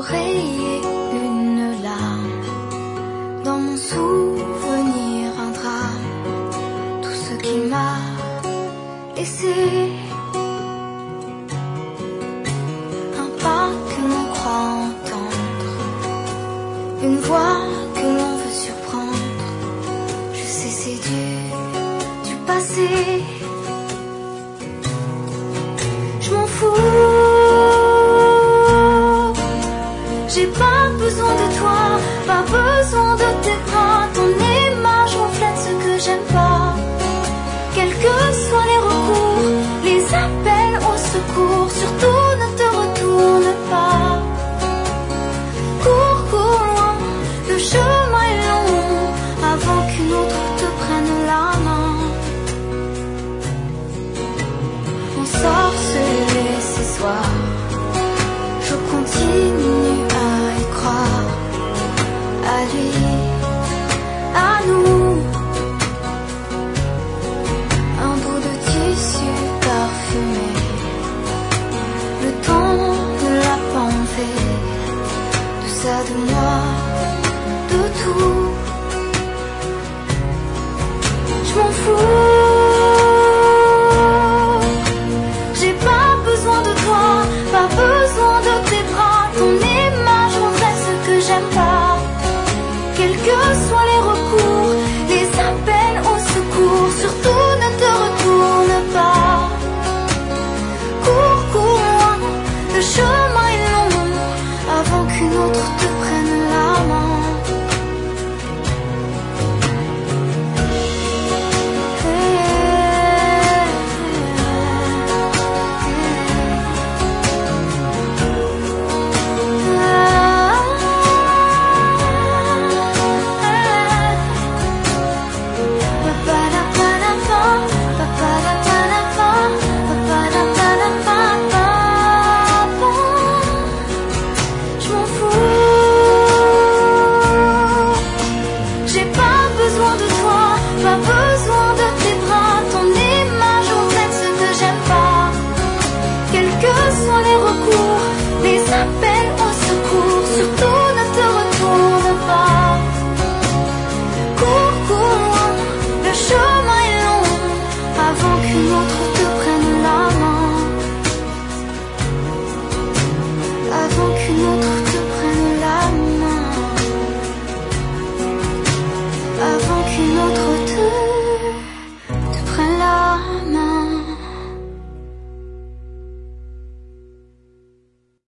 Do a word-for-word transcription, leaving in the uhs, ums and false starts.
enrayer une larme, dans mon souvenir un drame, tout ce qu'il m'a laissé. Un pas que l'on croit entendre, une voix que l'on veut surprendre. Je sais c'est du, du passé. Je m'en fous, j'ai pas besoin de toi, pas besoin de tes bras. Ton image reflète ce que j'aime pas. Quels que soient les recours, les appels au secours, surtout ne te retourne pas. Cours, cours loin, le chemin est long, avant qu'une autre te prenne la main. Ensorcelé ces soirs, je continue à y croire, à lui, à nous. Un bout de tissu parfumé, le temps ne l'a pas enlevé, de ça, de moi, de tout. Je m'en fous.